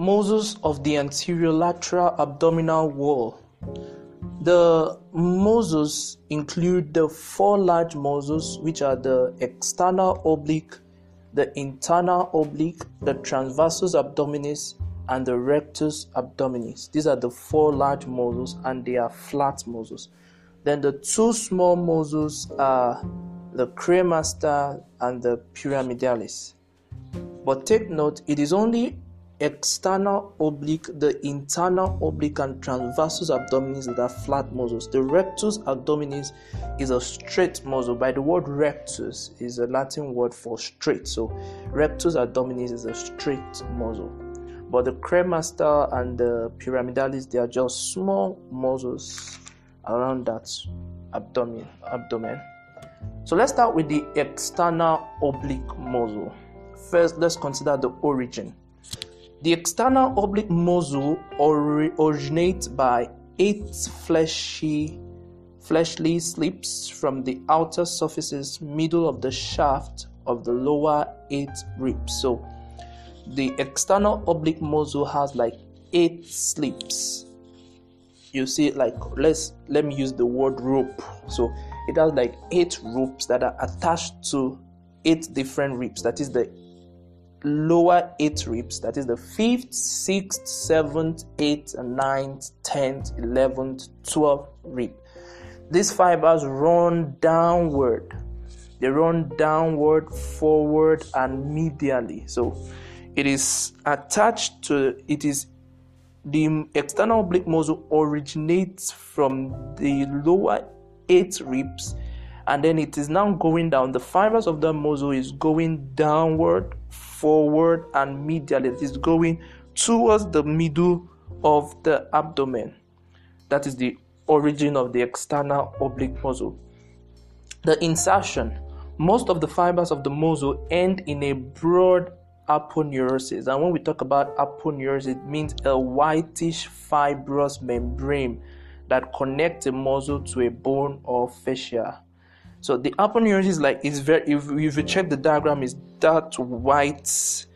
Muscles of the anterior lateral abdominal wall. The muscles include the four large muscles, which are the external oblique, the internal oblique, the transversus abdominis, and the rectus abdominis. These are the four large muscles, and they are flat muscles. Then the two small muscles are the cremaster and the pyramidalis. But take note, it is only external oblique, the internal oblique, and transversus abdominis that are flat muscles. The rectus abdominis is a straight muscle. By the word rectus is a Latin word for straight. So rectus abdominis is a straight muscle. But the cremaster and the pyramidalis, they are just small muscles around that abdomen. So let's start with the external oblique muscle. First, let's consider the origin. The external oblique muscle originates by 8 fleshly slips from the outer surfaces, middle of the shaft of the lower 8 ribs. So the external oblique muscle has like 8 slips. You see, like let me use the word rope. So it has like 8 ropes that are attached to 8 different ribs. That is the lower 8 ribs, that is the 5th, 6th, 7th, 8th, and 9th, 10th, 11th, 12th rib. These fibers run downward. They run downward, forward, and medially. So it is attached to, the external oblique muscle originates from the lower 8 ribs, and then it is now going down. The fibers of the muscle is going downward, forward, and medially. It is going towards the middle of the abdomen. That is the origin of the external oblique muscle. The insertion. Most of the fibers of the muscle end in a broad aponeurosis. And when we talk about aponeurosis, it means a whitish fibrous membrane that connects a muscle to a bone or fascia. So the aponeurosis is very, if you check the diagram, is that white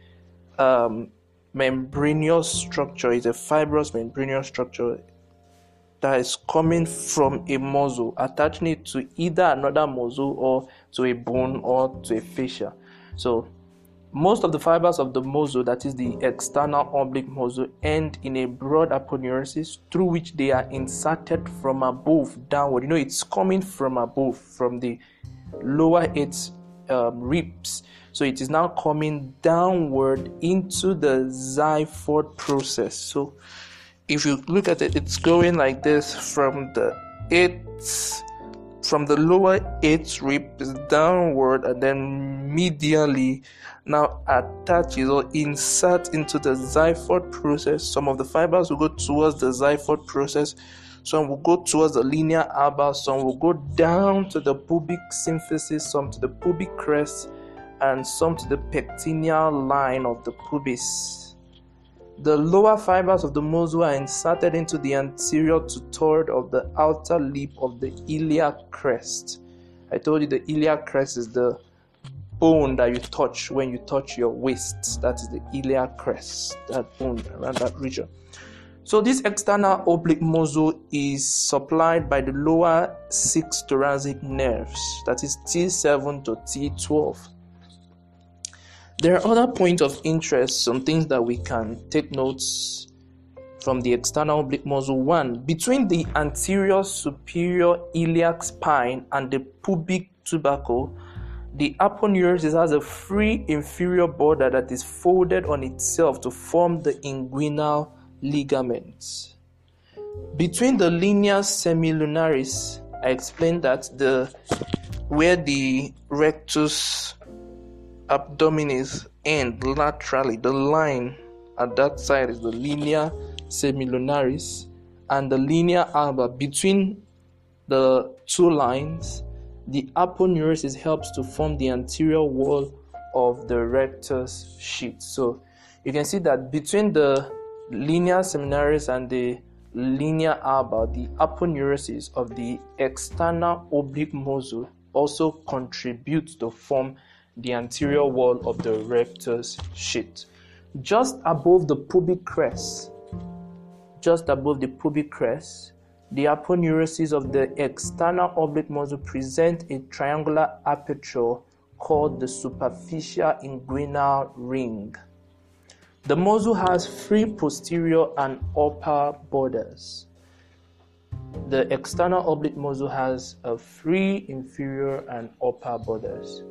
membranous structure. Is a fibrous membranous structure that is coming from a muscle, attaching it to either another muscle or to a bone or to a fascia. So most of the fibers of the muscle, that is the external oblique muscle, end in a broad aponeurosis through which they are inserted from above downward. It's coming from above, from the lower 8 ribs. So it is now coming downward into the xiphoid process. So if you look at it, it's going like this from the lower 8 ribs downward, and then medially now attaches or insert into the xiphoid process. Some of the fibers will go towards the xiphoid process, some will go towards the linea alba, some will go down to the pubic symphysis, some to the pubic crest, and some to the pectineal line of the pubis. The lower fibers of the muscle are inserted into the anterior tutoid of the outer lip of the iliac crest. I told you the iliac crest is the bone that you touch when you touch your waist. That is the iliac crest, that bone around that region. So this external oblique muscle is supplied by the lower 6 thoracic nerves, that is T7 to T12. There are other points of interest, some things that we can take notes from the external oblique muscle. 1. Between the anterior superior iliac spine and the pubic tubercle, the aponeurosis has a free inferior border that is folded on itself to form the inguinal ligaments. Between the linea semilunaris, I explained that where the rectus abdominis end laterally, the line at that side is the linea semilunaris, and the linea alba. Between the two lines, the aponeurosis helps to form the anterior wall of the rectus sheath. So you can see that between the linea semilunaris and the linea alba, the aponeurosis of the external oblique muscle also contributes to form the anterior wall of the rectus sheath. Just above the pubic crest, the aponeurosis of the external oblique muscle present a triangular aperture called the superficial inguinal ring. The muscle has free posterior and upper borders. The external oblique muscle has a free inferior and upper borders.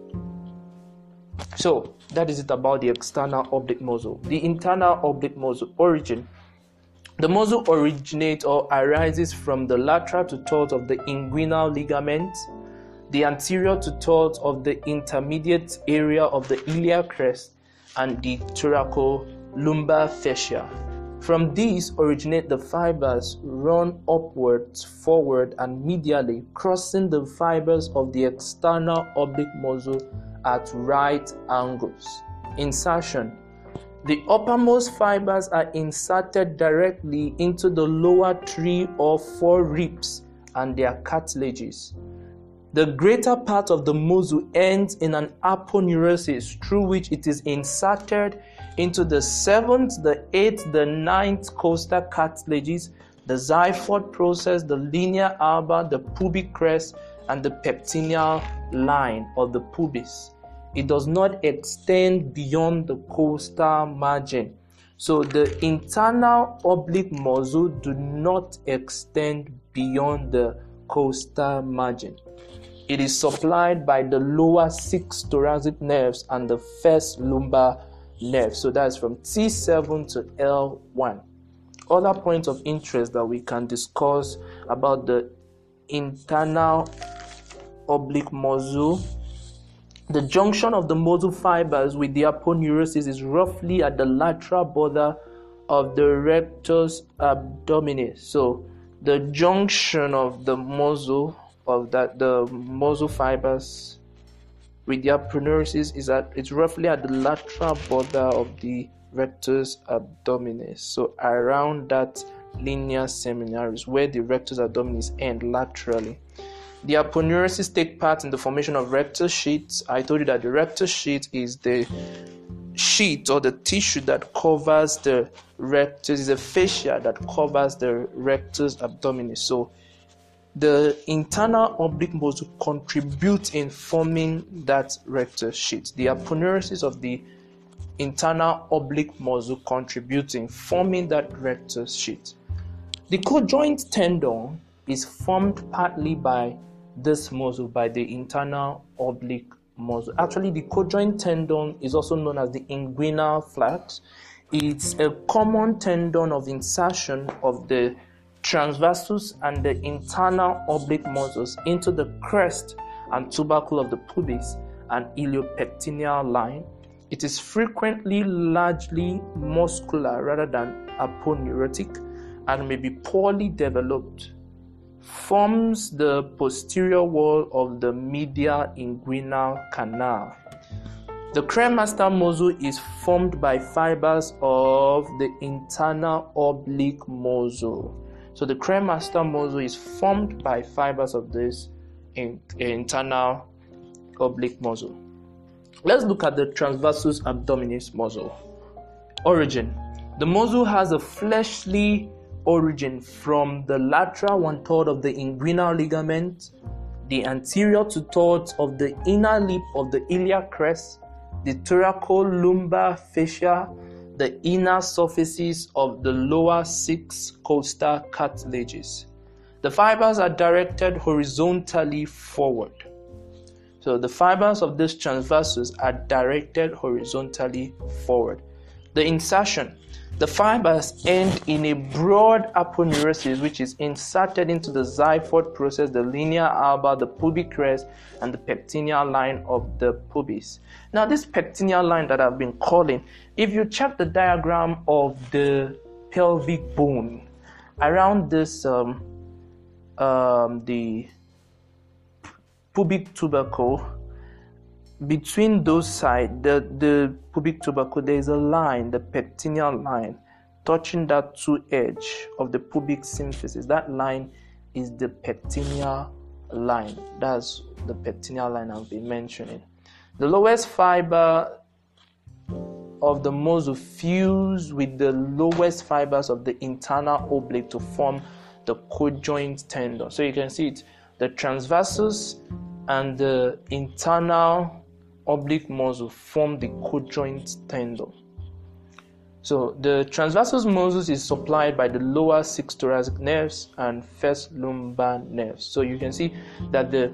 So that is it about the external oblique muscle. The internal oblique muscle origin. The muscle originates or arises from the lateral to third of the inguinal ligament, the anterior to third of the intermediate area of the iliac crest, and the thoracolumbar fascia. From these originate the fibers run upwards, forward, and medially, crossing the fibers of the external oblique muscle at right angles. Insertion. The uppermost fibers are inserted directly into the lower 3 or 4 ribs and their cartilages. The greater part of the muscle ends in an aponeurosis through which it is inserted into the 7th, the 8th, the 9th costal cartilages, the xiphoid process, the linea alba, the pubic crest, and the pectineal line of the pubis. It does not extend beyond the costal margin. So the internal oblique muscle do not extend beyond the costal margin. It is supplied by the lower 6 thoracic nerves and the first lumbar nerve. So that's from T7 to L1. Other points of interest that we can discuss about the internal oblique muscle. The junction of the muscle fibers with the aponeurosis is roughly at the lateral border of the rectus abdominis. So the junction of the muscle the muscle fibers with the aponeurosis it's roughly at the lateral border of the rectus abdominis. So around that linea seminaris where the rectus abdominis end laterally. The aponeurosis take part in the formation of rectus sheaths. I told you that the rectus sheath is the sheath or the tissue that covers the rectus, is a fascia that covers the rectus abdominis. So the internal oblique muscle contributes in forming that rectus sheath. The aponeurosis of the internal oblique muscle contributes in forming that rectus sheath. The cojoint tendon is formed partly by this muscle, by the internal oblique muscle. Actually, the cojoint tendon is also known as the inguinal flux. It's a common tendon of insertion of the transversus and the internal oblique muscles into the crest and tubercle of the pubis and iliopectineal line. It is frequently largely muscular rather than aponeurotic and may be poorly developed. Forms the posterior wall of the medial inguinal canal. The cremaster muscle is formed by fibers of the internal oblique muscle. So the cremaster muscle is formed by fibers of this internal oblique muscle. Let's look at the transversus abdominis muscle. Origin. The muscle has a fleshly origin from the lateral 1/3 of the inguinal ligament, the anterior 2/3 of the inner lip of the iliac crest, the thoracolumbar fascia, the inner surfaces of the lower 6 costal cartilages. The fibers are directed horizontally forward. So the fibers of this transversus are directed horizontally forward. The insertion. The fibers end in a broad aponeurosis which is inserted into the xiphoid process, the linea alba, the pubic crest, and the pectineal line of the pubis. Now this pectineal line that I've been calling, if you check the diagram of the pelvic bone, around this the pubic tubercle, between those sides, the pubic tubercle, there is a line, the pectineal line, touching that 2 edge of the pubic symphysis. That line is the pectineal line. That's the pectineal line I've been mentioning. The lowest fiber of the muscle fuse with the lowest fibers of the internal oblique to form the cojoint tendon. So you can see it, the transversus and the internal oblique muscle form the cojoint tendon. So the transversus muscle is supplied by the lower 6 thoracic nerves and first lumbar nerves. So you can see that the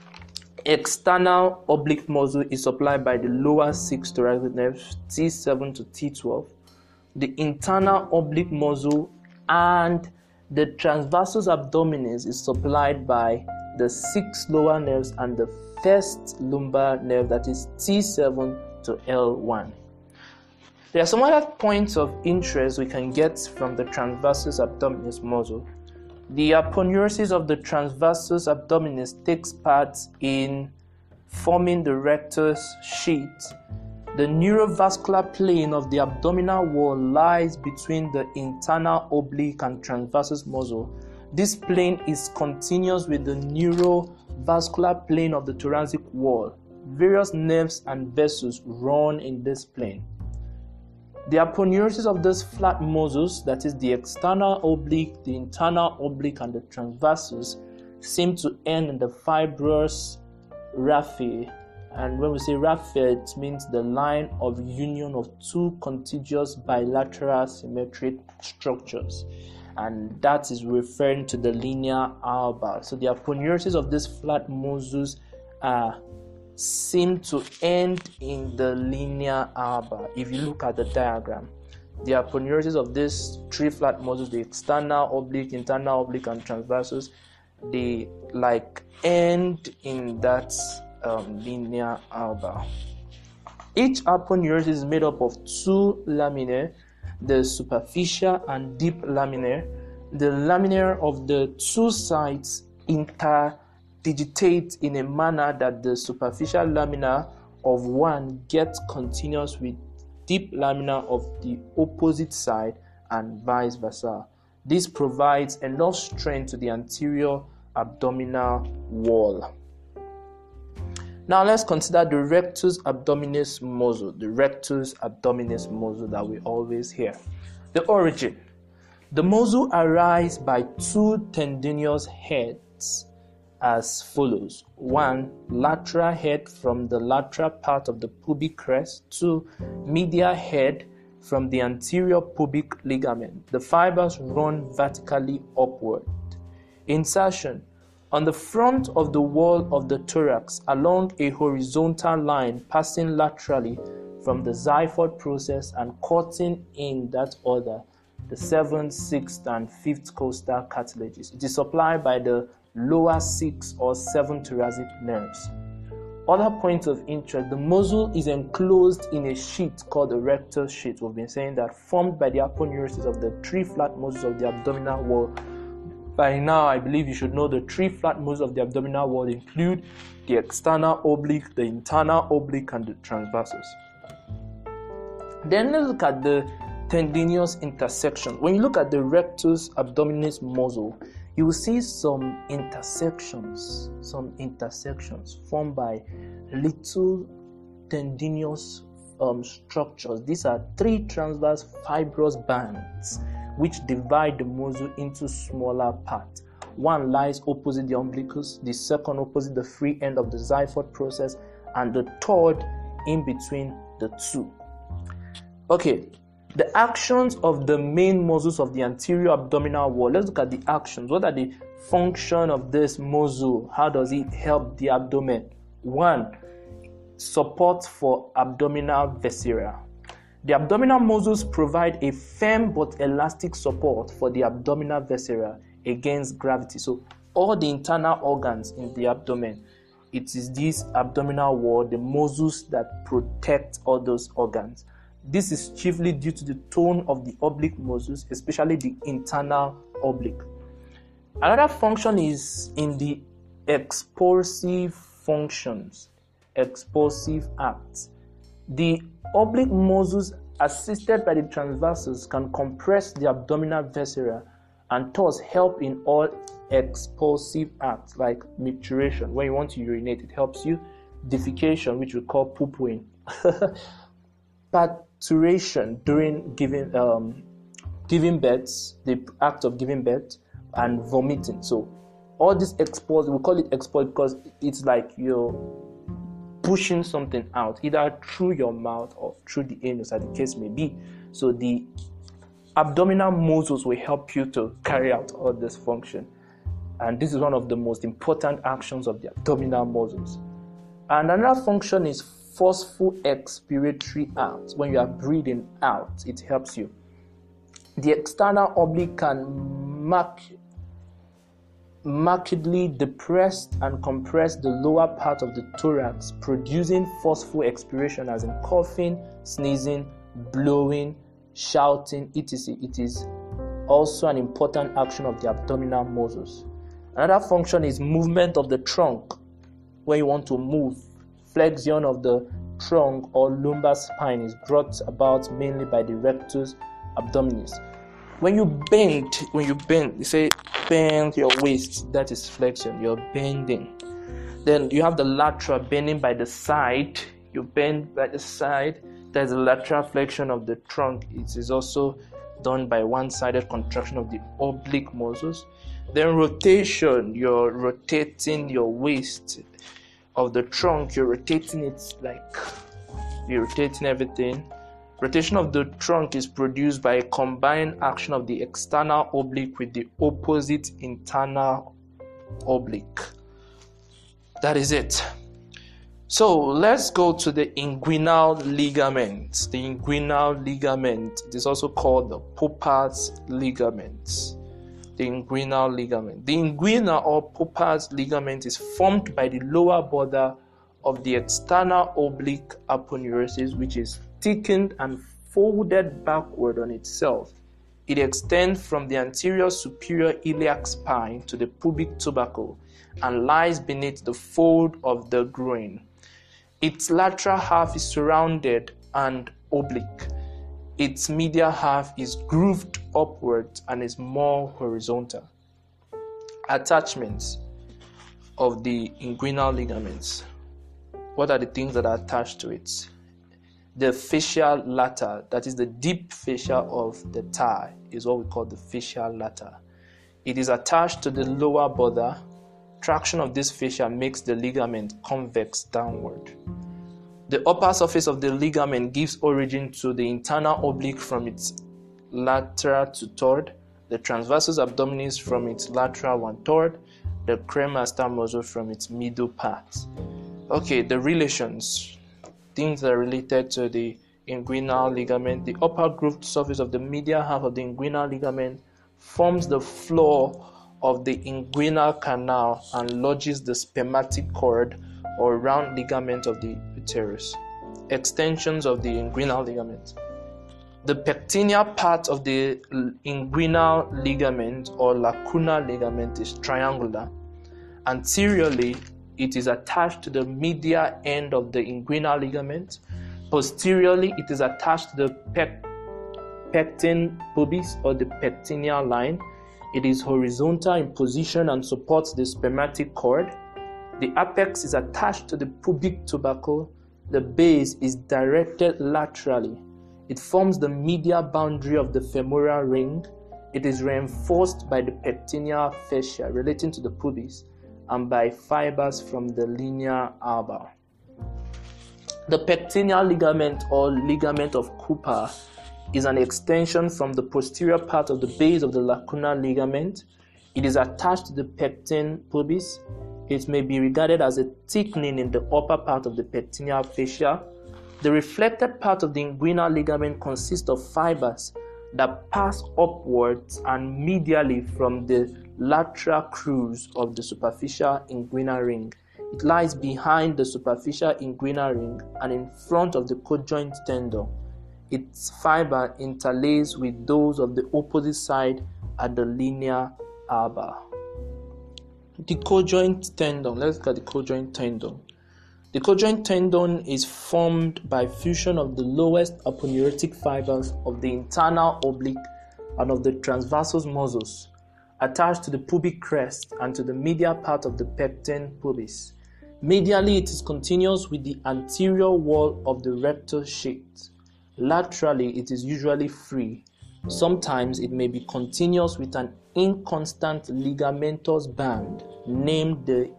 external oblique muscle is supplied by the lower 6 thoracic nerves, T7 to T12. The internal oblique muscle and the transversus abdominis is supplied by the 6 lower nerves and the first lumbar nerve, that is T7 to L1. There are some other points of interest we can get from the transversus abdominis muscle. The aponeurosis of the transversus abdominis takes part in forming the rectus sheath. The neurovascular plane of the abdominal wall lies between the internal oblique and transversus muscle. This plane is continuous with the neurovascular plane of the thoracic wall. Various nerves and vessels run in this plane. The aponeurosis of these flat muscles, that is the external oblique, the internal oblique, and the transversus, seem to end in the fibrous raphe. And when we say raphe, it means the line of union of two contiguous bilateral symmetric structures. And that is referring to the linea alba. So the aponeurosis of these flat muscles seem to end in the linea alba. If you look at the diagram, the aponeurosis of these three flat muscles, the external oblique, internal oblique, and transversus, they end in that linea alba. Each aponeurosis is made up of two laminae, the superficial and deep laminae. The laminae of the two sides interdigitate in a manner that the superficial lamina of one gets continuous with deep lamina of the opposite side and vice versa. This provides enough strength to the anterior abdominal wall. Now let's consider the rectus abdominis muscle, the rectus abdominis muscle that we always hear. The origin. The muscle arises by two tendinous heads as follows. 1. Lateral head from the lateral part of the pubic crest. 2. Medial head from the anterior pubic ligament. The fibers run vertically upward. Insertion. On the front of the wall of the thorax, along a horizontal line passing laterally from the xiphoid process and cutting in that order the 7th, 6th, and 5th costal cartilages. It is supplied by the lower 6 or 7 thoracic nerves. Other points of interest: the muscle is enclosed in a sheath called the rectus sheath. We've been saying that, formed by the aponeurosis of the three flat muscles of the abdominal wall. By now, I believe you should know the three flat muscles of the abdominal wall include the external oblique, the internal oblique, and the transversus. Then let's look at the tendinous intersection. When you look at the rectus abdominis muscle, you will see some intersections formed by little tendinous structures. These are three transverse fibrous bands which divide the muscle into smaller parts. One lies opposite the umbilicus, the second opposite the free end of the xiphoid process, and the third in between the two. Okay, the actions of the main muscles of the anterior abdominal wall. Let's look at the actions. What are the function of this muscle? How does it help the abdomen? 1. Support for abdominal viscera. The abdominal muscles provide a firm but elastic support for the abdominal viscera against gravity. So all the internal organs in the abdomen, it is this abdominal wall, the muscles that protect all those organs. This is chiefly due to the tone of the oblique muscles, especially the internal oblique. Another function is in the expulsive functions, expulsive acts. The oblique muscles, assisted by the transversus, can compress the abdominal viscera and thus help in all expulsive acts like micturition. When you want to urinate, it helps you. Defecation, which we call poo-pooing. expectoration during giving birth, the act of giving birth, and vomiting. So all these export, we call it export because it's like you're pushing something out, either through your mouth or through the anus, as the case may be. So the abdominal muscles will help you to carry out all this function. And this is one of the most important actions of the abdominal muscles. And another function is forceful expiratory act. When you are breathing out, it helps you. The external oblique can markedly depress and compress the lower part of the thorax, producing forceful expiration, as in coughing, sneezing, blowing, shouting, etc. It is also an important action of the abdominal muscles. Another function is movement of the trunk. When you want to move, flexion of the trunk or lumbar spine is brought about mainly by the rectus abdominis. When you bend, you say bend your waist, that is flexion, you're bending. Then you have the lateral, bending by the side. You bend by the side, there's a lateral flexion of the trunk. It is also done by one-sided contraction of the oblique muscles. Then rotation, you're rotating your waist of the trunk, you're rotating it like you're rotating everything. Rotation of the trunk is produced by a combined action of the external oblique with the opposite internal oblique. That is it. So let's go to the inguinal ligament. The inguinal ligament, it is also called the Pupper's ligament. The inguinal ligament. The inguinal or Pupper's ligament is formed by the lower border of the external oblique aponeurosis, which is thickened and folded backward on itself. It extends from the anterior superior iliac spine to the pubic tubercle and lies beneath the fold of the groin. Its lateral half is surrounded and oblique. Its medial half is grooved upwards and is more horizontal. Attachments of the inguinal ligaments. What are the things that are attached to it? The fascial lata, that is the deep fascia of the thigh, is what we call the fascial lata. It is attached to the lower border. Traction of this fascia makes the ligament convex downward. The upper surface of the ligament gives origin to the internal oblique from its lateral 2/3, the transversus abdominis from its lateral 1/3, the cremaster muscle from its middle part. Okay, the relations. Things that are related to the inguinal ligament. The upper grooved surface of the medial half of the inguinal ligament forms the floor of the inguinal canal and lodges the spermatic cord or round ligament of the uterus. Extensions of the inguinal ligament. The pectineal part of the inguinal ligament or lacunar ligament is triangular. Anteriorly, it is attached to the medial end of the inguinal ligament. Posteriorly, it is attached to the pecten pubis or the pectineal line. It is horizontal in position and supports the spermatic cord. The apex is attached to the pubic tubercle. The base is directed laterally. It forms the medial boundary of the femoral ring. It is reinforced by the pectineal fascia relating to the pubis and by fibers from the linea alba. The pectineal ligament or ligament of Cooper is an extension from the posterior part of the base of the lacunar ligament. It is attached to the pecten pubis. It may be regarded as a thickening in the upper part of the pectineal fascia. The reflected part of the inguinal ligament consists of fibers that pass upwards and medially from the lateral crus of the superficial inguinal ring. It lies behind the superficial inguinal ring and in front of the cojoint tendon. Its fiber interlace with those of the opposite side at the linea alba. The cojoint tendon. Let's look at the cojoint tendon. The cojoint tendon is formed by fusion of the lowest aponeurotic fibers of the internal oblique and of the transversus muscles attached to the pubic crest and to the medial part of the pecten pubis. Medially, it is continuous with the anterior wall of the rectus sheath. Laterally, it is usually free. Sometimes it may be continuous with an inconstant ligamentous band named the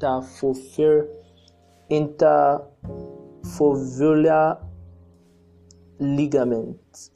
interfoveolar ligament,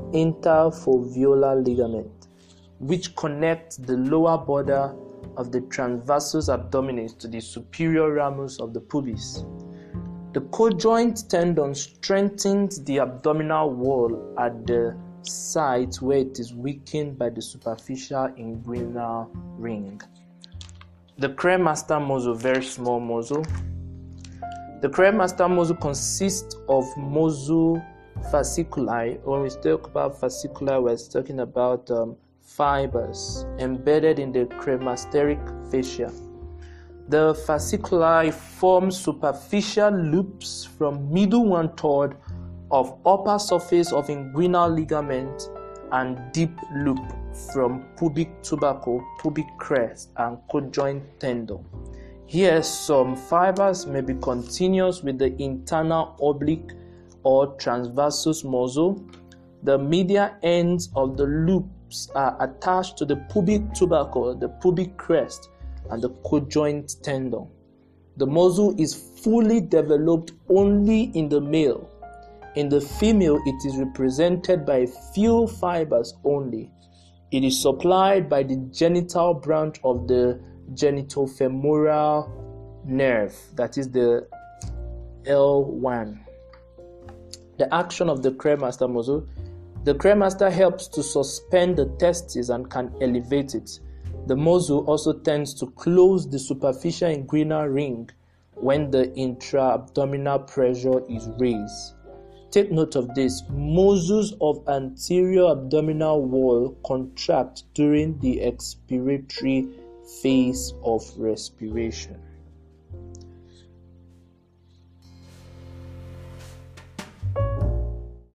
which connects the lower border of the transversus abdominis to the superior ramus of the pubis. The cojoint tendon strengthens the abdominal wall at the site where it is weakened by the superficial inguinal ring. The cremaster muscle, very small muscle. The cremaster muscle consists of muscle fasciculi. When we talk about fasciculi, we're talking about fibers embedded in the cremasteric fascia. The fasciculi form superficial loops from middle 1/3 of upper surface of inguinal ligament and deep loop from pubic tubercle, pubic crest, and cojoint tendon. Here, some fibers may be continuous with the internal oblique or transversus muscle. The medial ends of the loops are attached to the pubic tubercle, the pubic crest, and the cojoint tendon. The muscle is fully developed only in the male. In the female, it is represented by a few fibers only. It is supplied by the genital branch of the genitofemoral nerve, that is the L1. The action of the cremaster muscle. The cremaster helps to suspend the testis and can elevate it. The muscle also tends to close the superficial inguinal ring when the intra-abdominal pressure is raised. Take note of this. Muscles of anterior abdominal wall contract during the expiratory phase of respiration.